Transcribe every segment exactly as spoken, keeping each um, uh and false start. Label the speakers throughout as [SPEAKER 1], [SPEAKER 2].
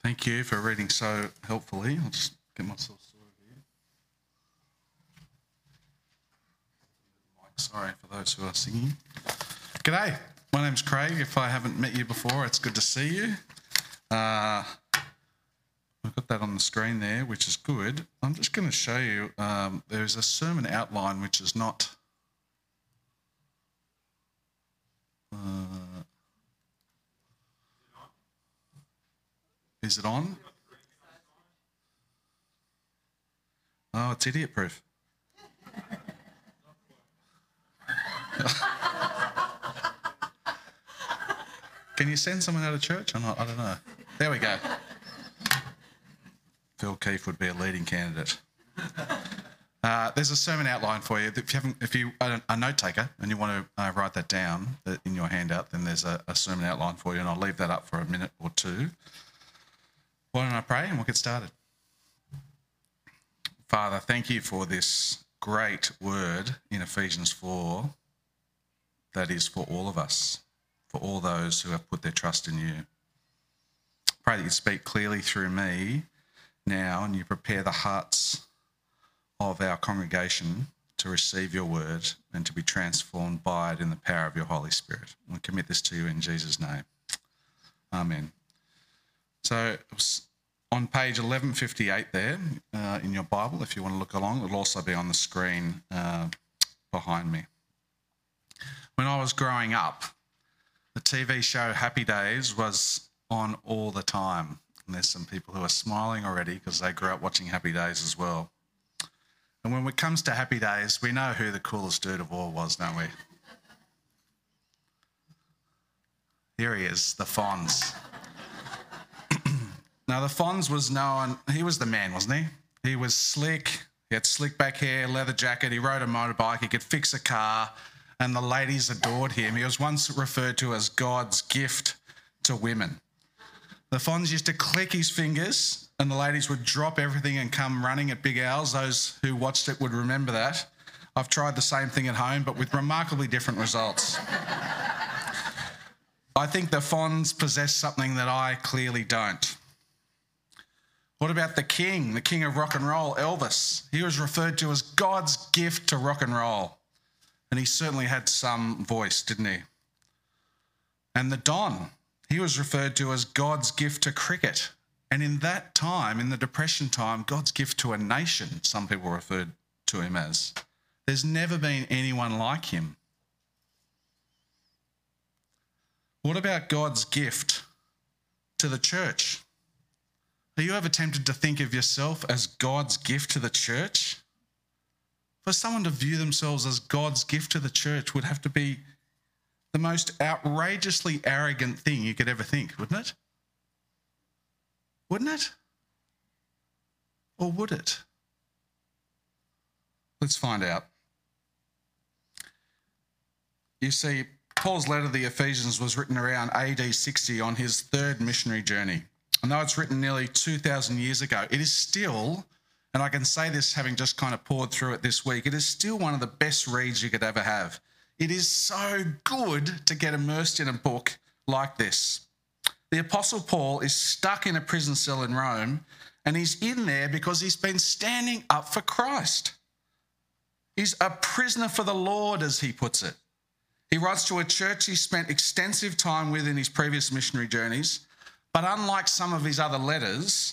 [SPEAKER 1] Thank you for reading so helpfully. I'll just get myself sorted here. Sorry for those who are singing. G'day, my name's Craig. If I haven't met you before, it's good to see you. Uh, I've got that on the screen there, which is good. I'm just going to show you, um, there's a sermon outline which is not... Uh, is it on? Oh, it's idiot proof. Can you send someone out of church or not? I don't know. There we go. Phil Keefe would be a leading candidate. Uh, there's a sermon outline for you. If you haven't, if you are a note taker and you want to uh, write that down in your handout, then there's a, a sermon outline for you, and I'll leave that up for a minute or two. Why don't I pray and we'll get started? Father, thank you for this great word in Ephesians four that is for all of us, for all those who have put their trust in you. Pray that you speak clearly through me now and you prepare the hearts of our congregation to receive your word and to be transformed by it in the power of your Holy Spirit. We commit this to you in Jesus' name. Amen. So on page eleven fifty-eight there uh, in your Bible, if you want to look along, it'll also be on the screen uh, behind me. When I was growing up, the T V show Happy Days was on all the time. And there's some people who are smiling already because they grew up watching Happy Days as well. And when it comes to Happy Days, we know who the coolest dude of all was, don't we? Here he is, the Fonz. Now, the Fonz was known, he was the man, wasn't he? He was slick, he had slick back hair, leather jacket, he rode a motorbike, he could fix a car, and the ladies adored him. He was once referred to as God's gift to women. The Fonz used to click his fingers and the ladies would drop everything and come running at big owls. Those who watched it would remember that. I've tried the same thing at home, but with remarkably different results. I think the Fonz possess something that I clearly don't. What about the king, the king of rock and roll, Elvis? He was referred to as God's gift to rock and roll. And he certainly had some voice, didn't he? And the Don, he was referred to as God's gift to cricket. And in that time, in the Depression time, God's gift to a nation, some people referred to him as. There's never been anyone like him. What about God's gift to the church? Are you ever tempted to think of yourself as God's gift to the church? For someone to view themselves as God's gift to the church would have to be the most outrageously arrogant thing you could ever think, wouldn't it? Wouldn't it? Or would it? Let's find out. You see, Paul's letter to the Ephesians was written around A D sixty on his third missionary journey. And though it's written nearly two thousand years ago, it is still, and I can say this having just kind of poured through it this week, it is still one of the best reads you could ever have. It is so good to get immersed in a book like this. The Apostle Paul is stuck in a prison cell in Rome, and he's in there because he's been standing up for Christ. He's a prisoner for the Lord, as he puts it. He writes to a church he spent extensive time with in his previous missionary journeys, but unlike some of his other letters,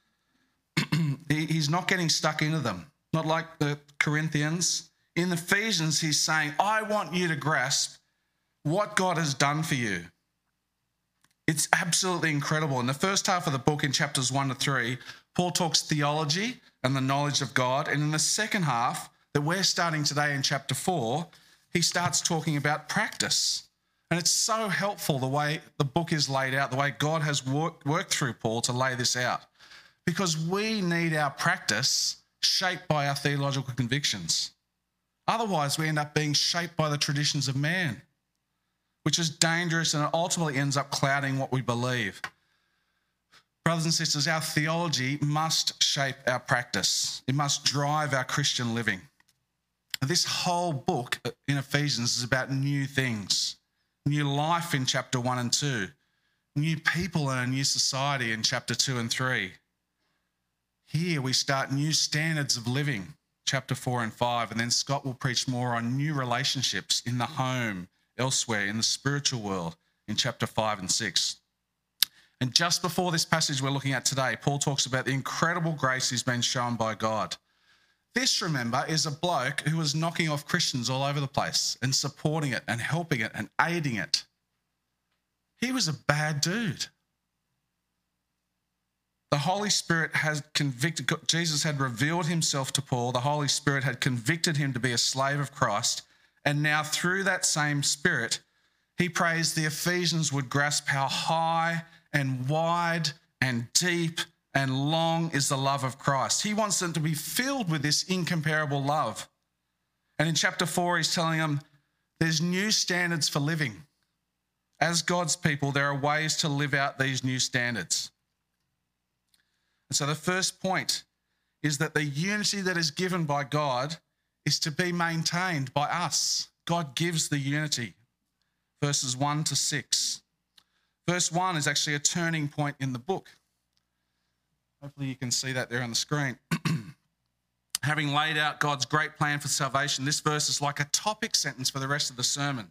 [SPEAKER 1] he's not getting stuck into them, not like the Corinthians. In Ephesians, he's saying, I want you to grasp what God has done for you. It's absolutely incredible. In the first half of the book, in chapters one to three, Paul talks theology and the knowledge of God. And in the second half, that we're starting today in chapter four, he starts talking about practice. And it's so helpful the way the book is laid out, the way God has worked, worked through Paul to lay this out. Because we need our practice shaped by our theological convictions. Otherwise, we end up being shaped by the traditions of man, which is dangerous and it ultimately ends up clouding what we believe. Brothers and sisters, our theology must shape our practice. It must drive our Christian living. This whole book in Ephesians is about new things, new life in chapter one and two, new people and a new society in chapter two and three. Here we start new standards of living, chapter four and five, and then Scott will preach more on new relationships in the home, elsewhere, in the spiritual world, in chapter five and six. And just before this passage we're looking at today, Paul talks about the incredible grace he's been shown by God. This, remember, is a bloke who was knocking off Christians all over the place and supporting it and helping it and aiding it. He was a bad dude. The Holy Spirit has convicted, Jesus had revealed himself to Paul. The Holy Spirit had convicted him to be a slave of Christ. And now through that same Spirit, he prays the Ephesians would grasp how high and wide and deep and long is the love of Christ. He wants them to be filled with this incomparable love. And in chapter four, he's telling them there's new standards for living. As God's people, there are ways to live out these new standards. And so the first point is that the unity that is given by God is to be maintained by us. God gives the unity. Verses one to six. Verse one is actually a turning point in the book. Hopefully you can see that there on the screen. Having laid out God's great plan for salvation, this verse is like a topic sentence for the rest of the sermon.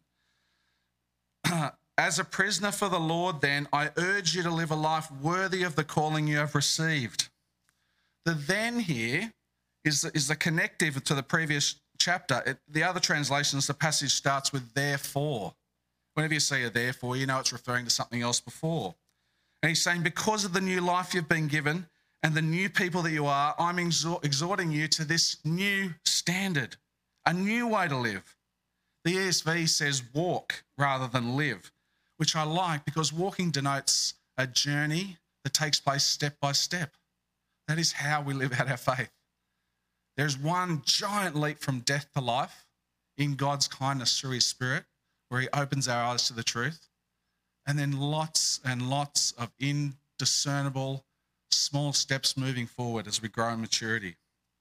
[SPEAKER 1] As a prisoner for the Lord, then, I urge you to live a life worthy of the calling you have received. The then here is the, is the connective to the previous chapter. It, the other translations, the passage starts with therefore. Whenever you see a therefore, you know it's referring to something else before. And he's saying, because of the new life you've been given and the new people that you are, I'm exhort, exhorting you to this new standard, a new way to live. The E S V says walk rather than live, which I like because walking denotes a journey that takes place step by step. That is how we live out our faith. There's one giant leap from death to life in God's kindness through his Spirit, where he opens our eyes to the truth, and then lots and lots of indiscernible small steps moving forward as we grow in maturity.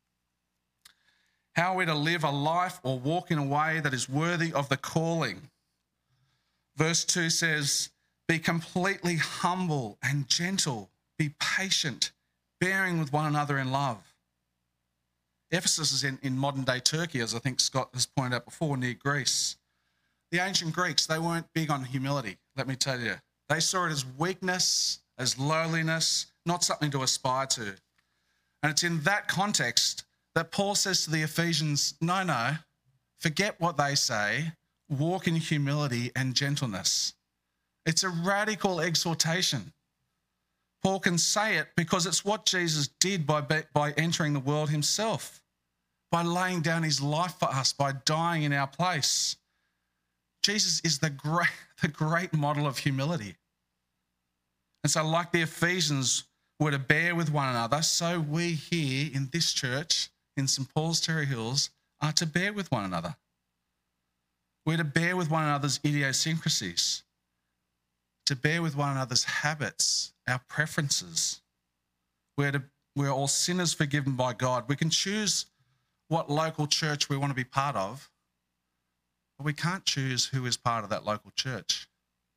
[SPEAKER 1] How are we to live a life or walk in a way that is worthy of the calling? Verse two says, be completely humble and gentle, be patient, bearing with one another in love. Ephesus is in, in modern-day Turkey, as I think Scott has pointed out before, near Greece. The ancient Greeks, they weren't big on humility, let me tell you. They saw it as weakness, as lowliness, not something to aspire to. And it's in that context that Paul says to the Ephesians, no, no, forget what they say, walk in humility and gentleness. It's a radical exhortation. Paul can say it because it's what Jesus did by, by entering the world himself, by laying down his life for us, by dying in our place. Jesus is the great, the great model of humility. And so like the Ephesians were to bear with one another, so we here in this church, in Saint Paul's Terry Hills, are to bear with one another. We're to bear with one another's idiosyncrasies, to bear with one another's habits, our preferences. We're, to, we're all sinners forgiven by God. We can choose what local church we want to be part of, but we can't choose who is part of that local church.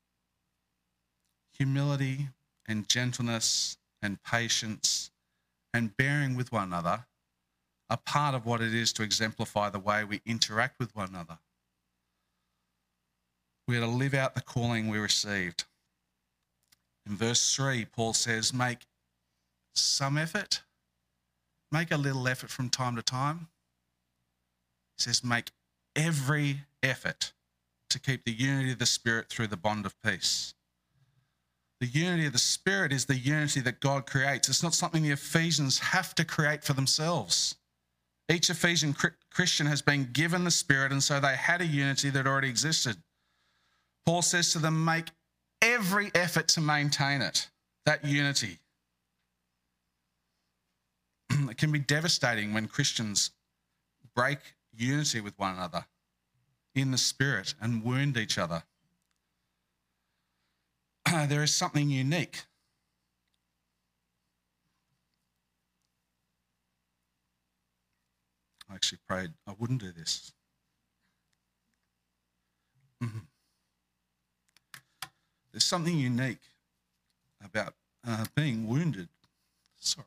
[SPEAKER 1] Humility and gentleness and patience and bearing with one another are part of what it is to exemplify the way we interact with one another. We are to live out the calling we received. In verse three, Paul says, make some effort, make a little effort from time to time. He says, make every effort to keep the unity of the Spirit through the bond of peace. The unity of the Spirit is the unity that God creates. It's not something the Ephesians have to create for themselves. Each Ephesian Christian has been given the Spirit, and so they had a unity that already existed. Paul says to them, make every effort to maintain it, that unity. It can be devastating when Christians break unity with one another in the Spirit and wound each other. There is something unique. I actually prayed I wouldn't do this. Mm-hmm. There's something unique about uh, being wounded. Sorry.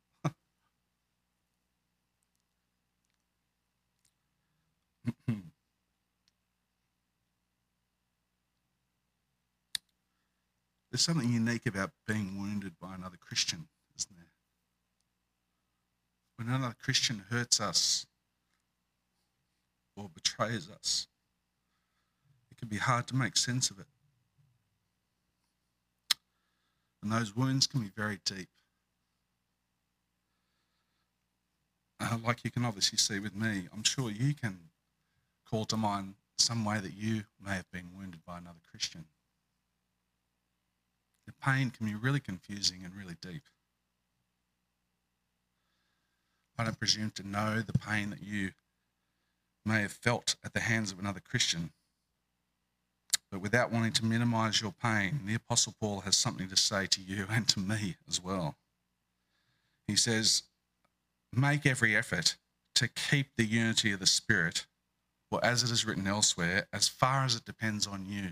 [SPEAKER 1] There's something unique about being wounded by another Christian, isn't there? When another Christian hurts us or betrays us, it can be hard to make sense of it. And those wounds can be very deep. Uh, like you can obviously see with me, I'm sure you can call to mind some way that you may have been wounded by another Christian. The pain can be really confusing and really deep. I don't presume to know the pain that you may have felt at the hands of another Christian, but without wanting to minimise your pain, the Apostle Paul has something to say to you and to me as well. He says, make every effort to keep the unity of the Spirit, or as it is written elsewhere, as far as it depends on you.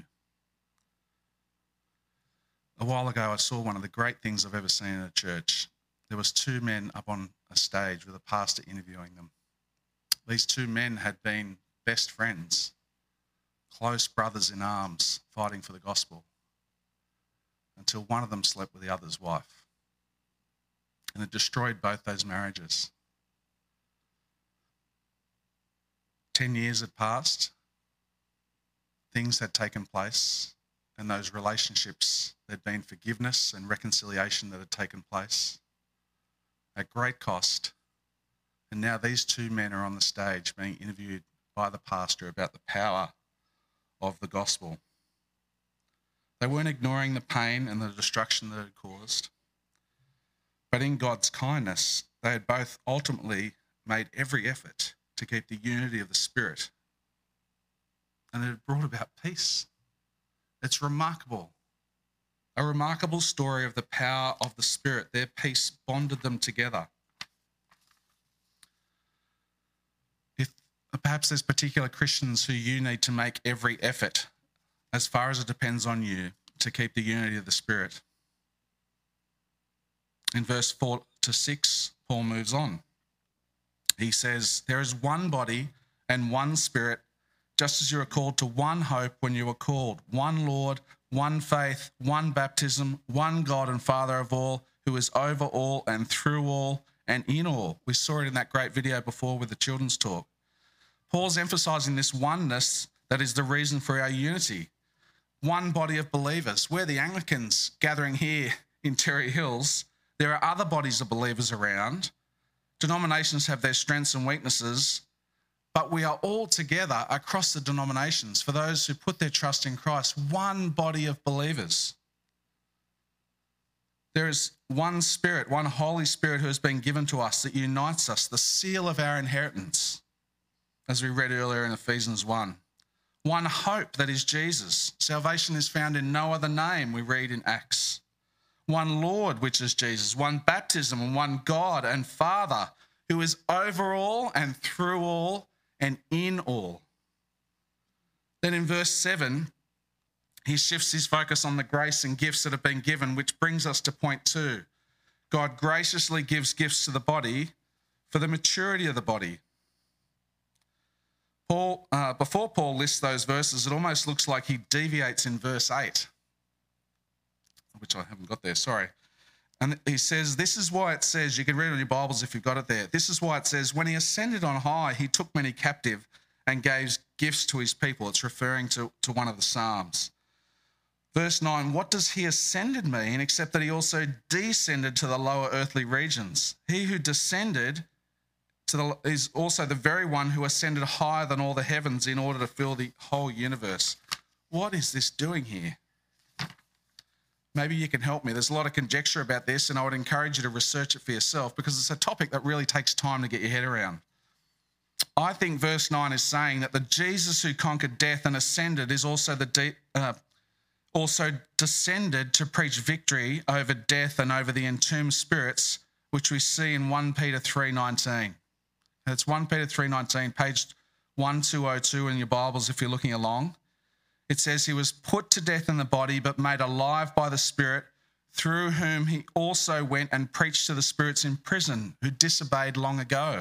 [SPEAKER 1] A while ago, I saw one of the great things I've ever seen in a church. There was two men up on a stage with a pastor interviewing them. These two men had been best friends, close brothers in arms, fighting for the gospel, until one of them slept with the other's wife. And it destroyed both those marriages. Ten years had passed, things had taken place, and those relationships, there'd been forgiveness and reconciliation that had taken place at great cost. And now these two men are on the stage being interviewed by the pastor about the power of the gospel. They weren't ignoring the pain and the destruction that it caused, but in God's kindness, they had both ultimately made every effort to keep the unity of the Spirit, and it had brought about peace. It's remarkable. A remarkable story of the power of the Spirit. Their peace bonded them together. If perhaps there's particular Christians who you need to make every effort, as far as it depends on you, to keep the unity of the Spirit. In verse four to six, Paul moves on. He says, there is one body and one Spirit, just as you are called to one hope when you were called, one Lord, one faith, one baptism, one God and Father of all, who is over all and through all and in all. We saw it in that great video before with the children's talk. Paul's emphasising this oneness that is the reason for our unity. One body of believers. We're the Anglicans gathering here in Terry Hills. There are other bodies of believers around. Denominations have their strengths and weaknesses, but we are all together across the denominations for those who put their trust in Christ, one body of believers. There is one Spirit, one Holy Spirit who has been given to us that unites us, the seal of our inheritance, as we read earlier in Ephesians one. One hope, that is Jesus. Salvation is found in no other name, we read in Acts. One Lord, which is Jesus. One baptism, and one God and Father, who is over all and through all and in all. Then in verse seven, he shifts his focus on the grace and gifts that have been given, which brings us to point two. God graciously gives gifts to the body for the maturity of the body. Paul, uh, before Paul lists those verses, it almost looks like he deviates in verse eight, which I haven't got there, sorry. And he says, this is why it says, you can read it in your Bibles if you've got it there. This is why it says, when he ascended on high, he took many captive and gave gifts to his people. It's referring to, to one of the Psalms. Verse nine, what does he ascended mean except that he also descended to the lower earthly regions? He who descended to the, is also the very one who ascended higher than all the heavens in order to fill the whole universe. What is this doing here? Maybe you can help me. There's a lot of conjecture about this, and I would encourage you to research it for yourself because it's a topic that really takes time to get your head around. I think verse nine is saying that the Jesus who conquered death and ascended is also the de- uh, also descended to preach victory over death and over the entombed spirits, which we see in First Peter three nineteen. That's First Peter three nineteen, page twelve oh two in your Bibles if you're looking along. It says he was put to death in the body, but made alive by the Spirit, through whom he also went and preached to the spirits in prison who disobeyed long ago.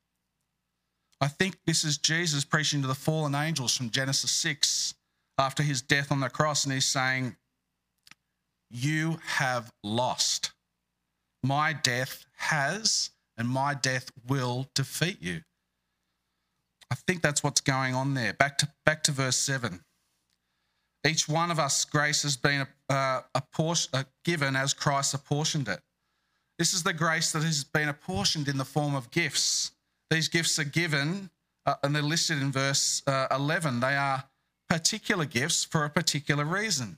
[SPEAKER 1] I think this is Jesus preaching to the fallen angels from Genesis six after his death on the cross, and he's saying, you have lost. My death has, and my death will defeat you. I think that's what's going on there. Back to back to verse seven. Each one of us, grace has been uh, apportion, uh, given as Christ apportioned it. This is the grace that has been apportioned in the form of gifts. These gifts are given, uh, and they're listed in verse uh, eleven. They are particular gifts for a particular reason.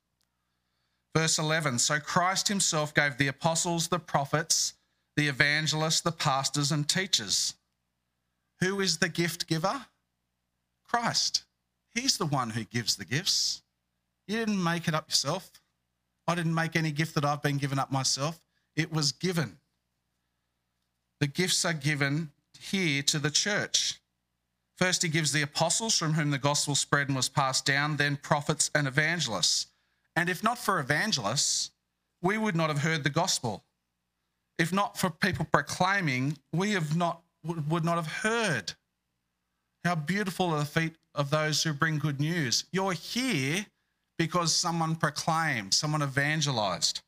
[SPEAKER 1] Verse eleven, so Christ himself gave the apostles, the prophets, the evangelists, the pastors and teachers. Who is the gift giver? Christ. He's the one who gives the gifts. You didn't make it up yourself. I didn't make any gift that I've been given up myself. It was given. The gifts are given here to the church. First, he gives the apostles from whom the gospel spread and was passed down, then prophets and evangelists. And if not for evangelists, we would not have heard the gospel. If not for people proclaiming, we have not would not have heard. How beautiful are the feet of those who bring good news. You're here because someone proclaimed, someone evangelized.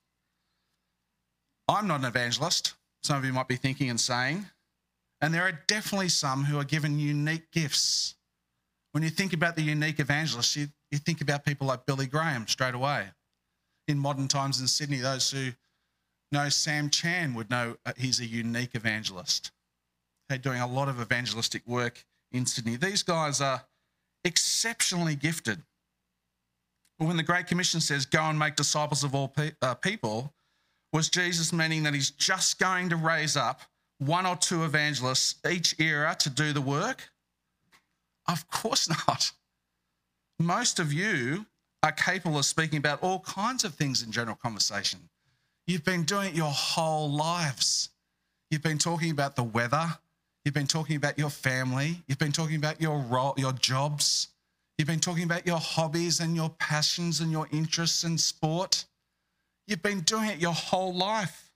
[SPEAKER 1] I'm not an evangelist, some of you might be thinking and saying, and there are definitely some who are given unique gifts. When you think about the unique evangelists, you, you think about people like Billy Graham straight away. In modern times in Sydney, those who know Sam Chan would know he's a unique evangelist. They're doing a lot of evangelistic work in Sydney. These guys are exceptionally gifted. When the Great Commission says, go and make disciples of all pe- uh, people, was Jesus meaning that he's just going to raise up one or two evangelists each era to do the work? Of course not. Most of you are capable of speaking about all kinds of things in general conversation. You've been doing it your whole lives. You've been talking about the weather. You've been talking about your family. You've been talking about your role, your jobs. You've been talking about your hobbies and your passions and your interests in sport. You've been doing it your whole life.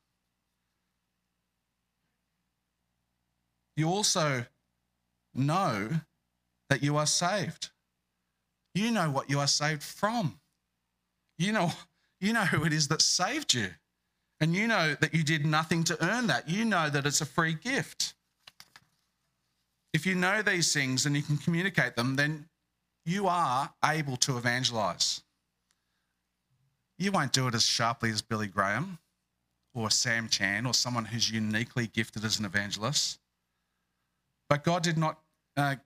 [SPEAKER 1] You also know that you are saved. You know what you are saved from. You know, you know who it is that saved you. And you know that you did nothing to earn that. You know that it's a free gift. If you know these things and you can communicate them, then you are able to evangelize. You won't do it as sharply as Billy Graham or Sam Chan or someone who's uniquely gifted as an evangelist. But God did not, uh,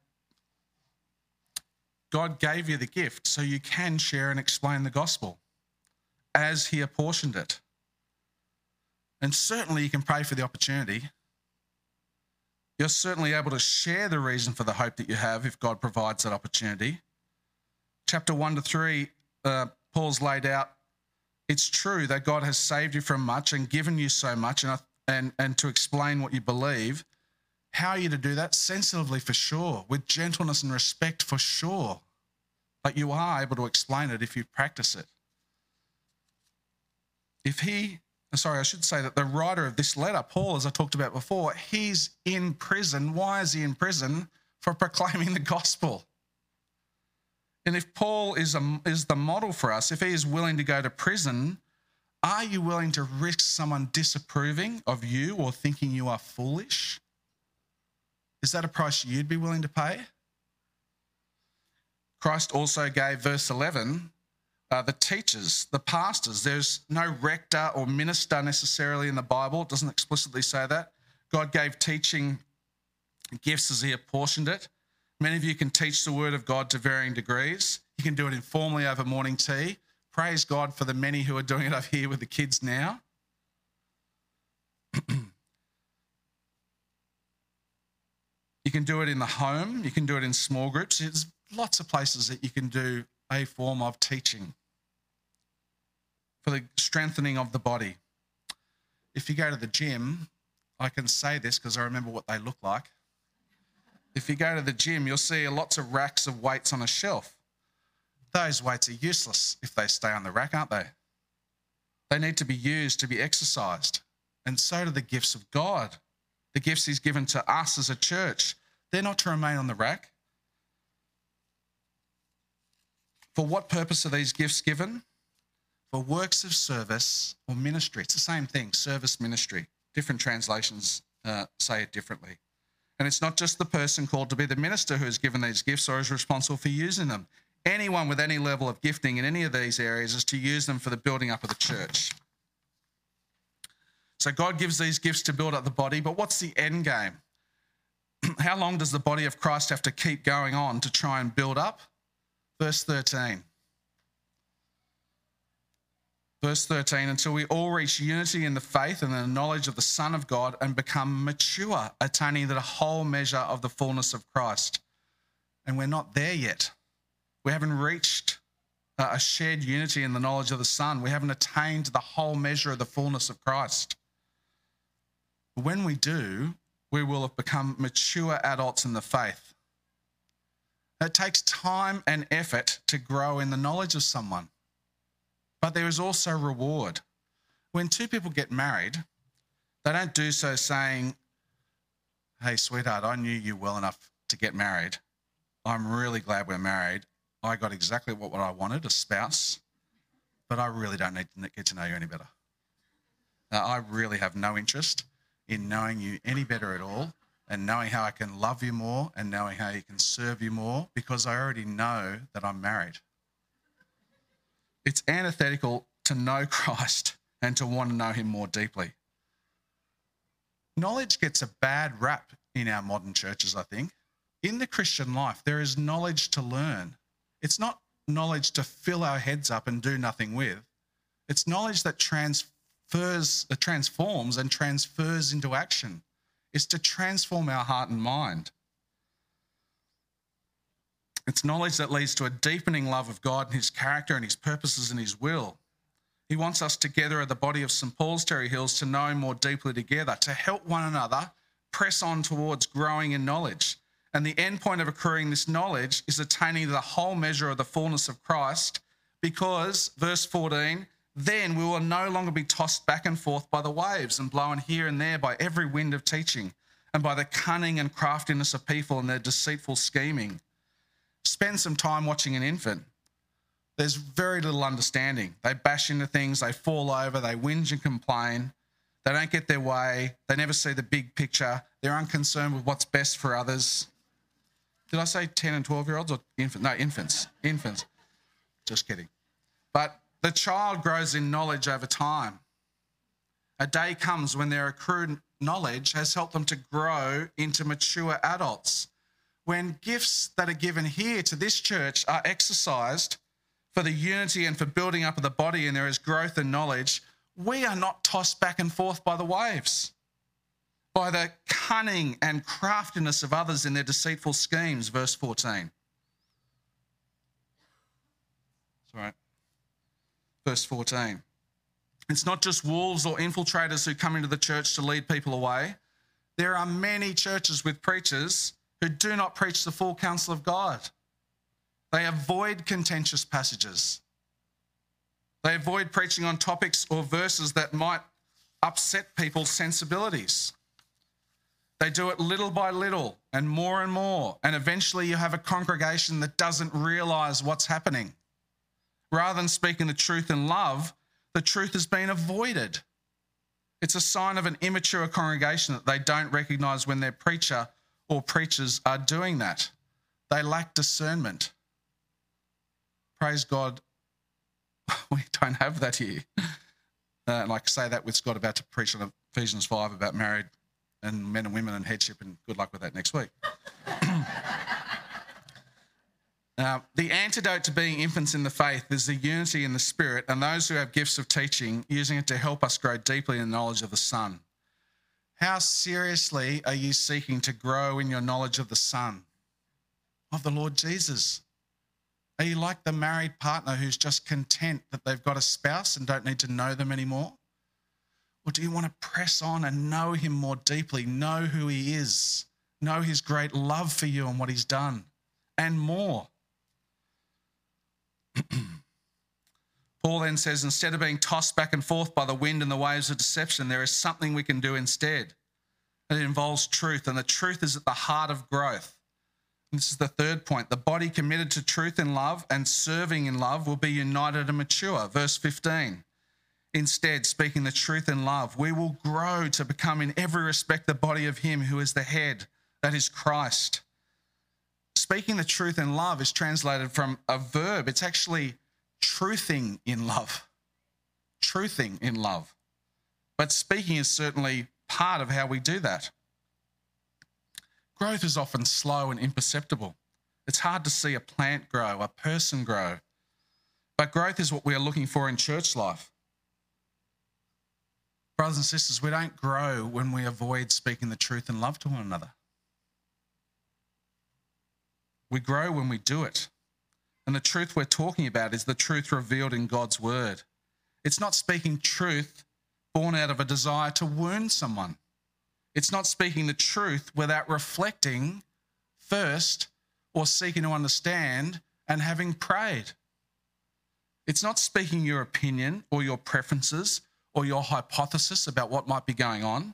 [SPEAKER 1] God gave you the gift so you can share and explain the gospel as he apportioned it. And certainly you can pray for the opportunity. You're certainly able to share the reason for the hope that you have if God provides that opportunity. Chapter one to three, uh, Paul's laid out, it's true that God has saved you from much and given you so much, and, and, and to explain what you believe. How are you to do that? Sensitively, for sure. With gentleness and respect, for sure. But you are able to explain it if you practice it. If he... Sorry, I should say that the writer of this letter, Paul, as I talked about before, he's in prison. Why is he in prison? For proclaiming the gospel. And if Paul is, a, is the model for us, if he is willing to go to prison, are you willing to risk someone disapproving of you or thinking you are foolish? Is that a price you'd be willing to pay? Christ also gave, verse eleven, Uh, the teachers, the pastors. There's no rector or minister necessarily in the Bible. It doesn't explicitly say that. God gave teaching gifts as he apportioned it. Many of you can teach the word of God to varying degrees. You can do it informally over morning tea. Praise God for the many who are doing it over here with the kids now. You can do it in the home. You can do it in small groups. There's lots of places that you can do a form of teaching for the strengthening of the body. If you go to the gym, I can say this because I remember what they look like. If you go to the gym, you'll see lots of racks of weights on a shelf. Those weights are useless if they stay on the rack, aren't they? They need to be used, to be exercised. And so do the gifts of God. The gifts he's given to us as a church. They're not to remain on the rack. For what purpose are these gifts given? For works of service or ministry. It's the same thing, service ministry. Different translations uh, say it differently. And it's not just the person called to be the minister who is given these gifts or is responsible for using them. Anyone with any level of gifting in any of these areas is to use them for the building up of the church. So God gives these gifts to build up the body, but what's the end game? How long does the body of Christ have to keep going on to try and build up? Verse thirteen. Verse thirteen, until we all reach unity in the faith and the knowledge of the Son of God and become mature, attaining to the whole measure of the fullness of Christ. And we're not there yet. We haven't reached a shared unity in the knowledge of the Son. We haven't attained the whole measure of the fullness of Christ. But when we do, we will have become mature adults in the faith. It takes time and effort to grow in the knowledge of someone. But there is also reward. When two people get married, they don't do so saying, hey, sweetheart, I knew you well enough to get married. I'm really glad we're married. I got exactly what, what I wanted, a spouse, but I really don't need to get to know you any better. Now, I really have no interest in knowing you any better at all and knowing how I can love you more and knowing how you can serve you more because I already know that I'm married. It's antithetical to know Christ and to want to know him more deeply. Knowledge gets a bad rap in our modern churches, I think. In the Christian life, there is knowledge to learn. It's not knowledge to fill our heads up and do nothing with. It's knowledge that transfers, uh, transforms and transfers into action. It's to transform our heart and mind. It's knowledge that leads to a deepening love of God and his character and his purposes and his will. He wants us together at the body of Saint Paul's Terry Hills to know him more deeply together, to help one another press on towards growing in knowledge. And the end point of accruing this knowledge is attaining the whole measure of the fullness of Christ because, verse fourteen, then we will no longer be tossed back and forth by the waves and blown here and there by every wind of teaching and by the cunning and craftiness of people and their deceitful scheming. Spend some time watching an infant. There's very little understanding. They bash into things, they fall over, they whinge and complain. They don't get their way. They never see the big picture. They're unconcerned with what's best for others. Did I say ten and twelve-year-olds or infants? No, infants. Infants. Just kidding. But the child grows in knowledge over time. A day comes when their accrued knowledge has helped them to grow into mature adults. When gifts that are given here to this church are exercised for the unity and for building up of the body and there is growth and knowledge, we are not tossed back and forth by the waves, by the cunning and craftiness of others in their deceitful schemes, verse fourteen. Sorry. Verse fourteen. It's not just wolves or infiltrators who come into the church to lead people away. There are many churches with preachers who do not preach the full counsel of God. They avoid contentious passages. They avoid preaching on topics or verses that might upset people's sensibilities. They do it little by little and more and more, and eventually you have a congregation that doesn't realise what's happening. Rather than speaking the truth in love, the truth has been avoided. It's a sign of an immature congregation that they don't recognise when their preacher or preachers are doing that. They lack discernment. Praise God, we don't have that here. Uh, like say that with Scott about to preach on Ephesians five about married and men and women and headship, and good luck with that next week. Now, the antidote to being infants in the faith is the unity in the Spirit and those who have gifts of teaching, using it to help us grow deeply in the knowledge of the Son. How seriously are you seeking to grow in your knowledge of the Son, of the Lord Jesus? Are you like the married partner who's just content that they've got a spouse and don't need to know them anymore? Or do you want to press on and know him more deeply, know who he is, know his great love for you and what he's done, and more? Paul then says, instead of being tossed back and forth by the wind and the waves of deception, there is something we can do instead. And it involves truth, and the truth is at the heart of growth. And this is the third point. The body committed to truth and love and serving in love will be united and mature. Verse fifteen. Instead, speaking the truth in love, we will grow to become in every respect the body of him who is the head, that is Christ. Speaking the truth in love is translated from a verb. It's actually truthing in love. Truthing in love. But speaking is certainly part of how we do that. Growth is often slow and imperceptible. It's hard to see a plant grow, a person grow. But growth is what we are looking for in church life. Brothers and sisters, we don't grow when we avoid speaking the truth in love to one another. We grow when we do it. And the truth we're talking about is the truth revealed in God's word. It's not speaking truth born out of a desire to wound someone. It's not speaking the truth without reflecting first or seeking to understand and having prayed. It's not speaking your opinion or your preferences or your hypothesis about what might be going on.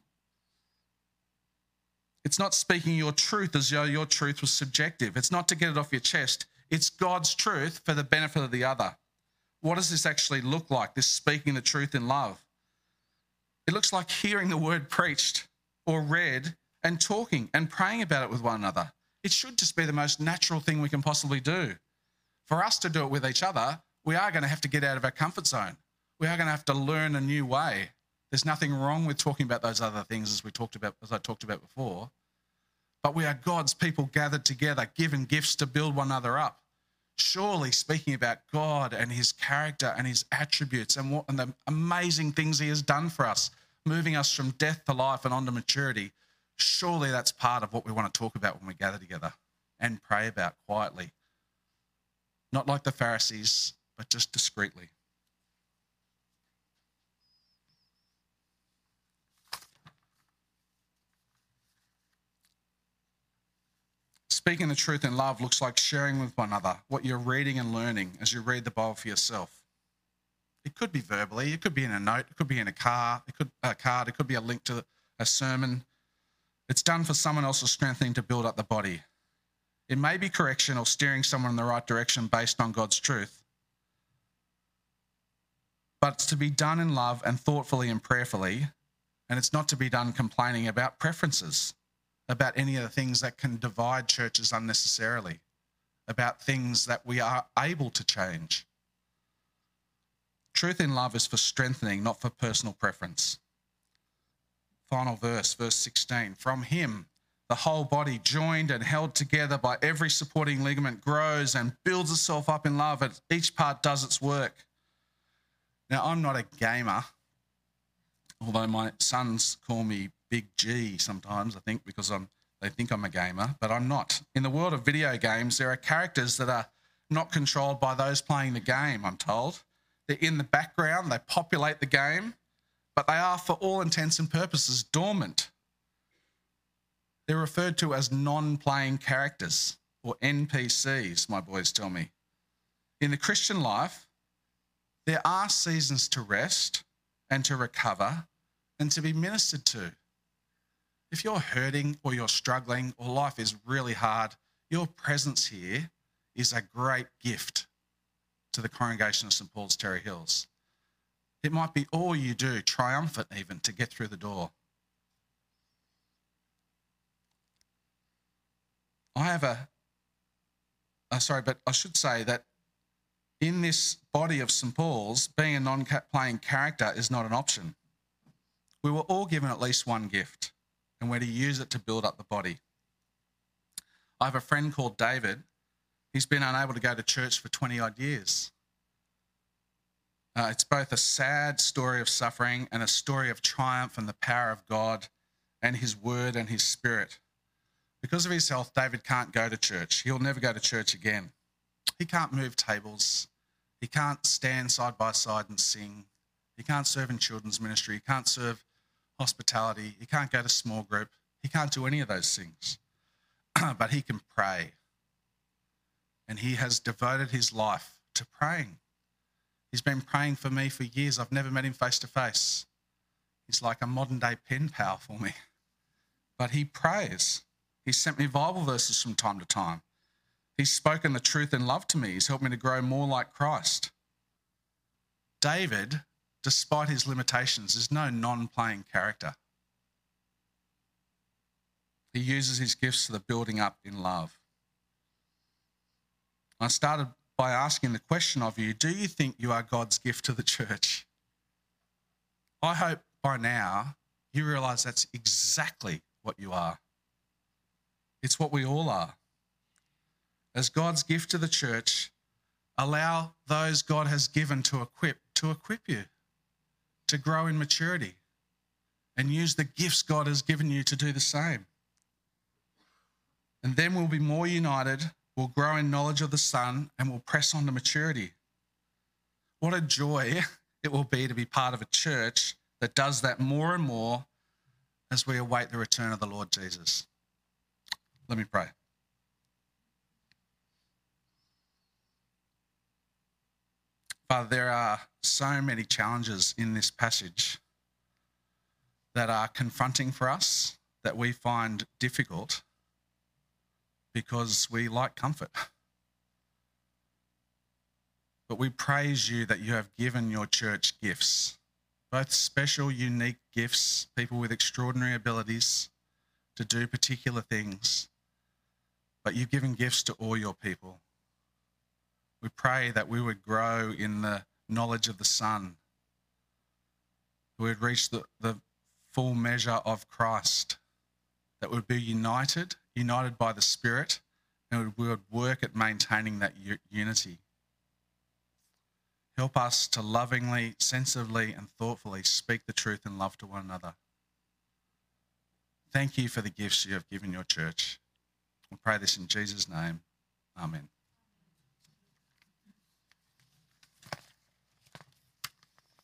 [SPEAKER 1] It's not speaking your truth as though your truth was subjective. It's not to get it off your chest. It's God's truth for the benefit of the other. What does this actually look like, this speaking the truth in love? It looks like hearing the word preached or read and talking and praying about it with one another. It should just be the most natural thing we can possibly do. For us to do it with each other, we are going to have to get out of our comfort zone. We are going to have to learn a new way. There's nothing wrong with talking about those other things as we talked about, as I talked about before. But we are God's people gathered together, given gifts to build one another up. Surely speaking about God and his character and his attributes and, what, and the amazing things he has done for us, moving us from death to life and on to maturity, surely that's part of what we want to talk about when we gather together and pray about quietly. Not like the Pharisees, but just discreetly. Speaking the truth in love looks like sharing with one another what you're reading and learning as you read the Bible for yourself. It could be verbally, it could be in a note, it could be in a car, it could a card, it could be a link to a sermon. It's done for someone else's strengthening to build up the body. It may be correction or steering someone in the right direction based on God's truth. But it's to be done in love and thoughtfully and prayerfully, and it's not to be done complaining about preferences, about any of the things that can divide churches unnecessarily, about things that we are able to change. Truth in love is for strengthening, not for personal preference. Final verse, verse sixteen. From him, the whole body, joined and held together by every supporting ligament, grows and builds itself up in love as each part does its work. Now, I'm not a gamer, although my sons call me Big G sometimes, I think, because I'm, they think I'm a gamer, but I'm not. In the world of video games, there are characters that are not controlled by those playing the game, I'm told. They're in the background, they populate the game, but they are, for all intents and purposes, dormant. They're referred to as non-playing characters, or N P Cs, my boys tell me. In the Christian life, there are seasons to rest and to recover and to be ministered to. If you're hurting or you're struggling or life is really hard, your presence here is a great gift to the congregation of Saint Paul's Terry Hills. It might be all you do, triumphant even, to get through the door. I have a, uh, sorry, but I should say that in this body of Saint Paul's, being a non-playing character is not an option. We were all given at least one gift, and we're to use it to build up the body. I have a friend called David. He's been unable to go to church for twenty odd years. Uh, it's both a sad story of suffering and a story of triumph and the power of God and his word and his spirit. Because of his health, David can't go to church. He'll never go to church again. He can't move tables. He can't stand side by side and sing. He can't serve in children's ministry. He can't serve hospitality. He can't go to small group. He can't do any of those things. But he can pray. And he has devoted his life to praying. He's been praying for me for years. I've never met him face to face. He's like a modern day pen pal for me. But he prays. He's sent me Bible verses from time to time. He's spoken the truth in love to me. He's helped me to grow more like Christ. David, despite his limitations, is no non-playing character. He uses his gifts for the building up in love. I started by asking the question of you, do you think you are God's gift to the church? I hope by now you realise that's exactly what you are. It's what we all are. As God's gift to the church, allow those God has given to equip, to equip you, to grow in maturity, and use the gifts God has given you to do the same. And then we'll be more united, we'll grow in knowledge of the Son, and we'll press on to maturity. What a joy it will be to be part of a church that does that more and more as we await the return of the Lord Jesus. Let me pray. Father, there are so many challenges in this passage that are confronting for us, that we find difficult because we like comfort. But we praise you that you have given your church gifts, both special, unique gifts, people with extraordinary abilities to do particular things, but you've given gifts to all your people. We pray that we would grow in the knowledge of the Son. We would reach the, the full measure of Christ. That we would be united, united by the Spirit, and we would work at maintaining that u- unity. Help us to lovingly, sensibly, and thoughtfully speak the truth in love to one another. Thank you for the gifts you have given your church. We pray this in Jesus' name. Amen.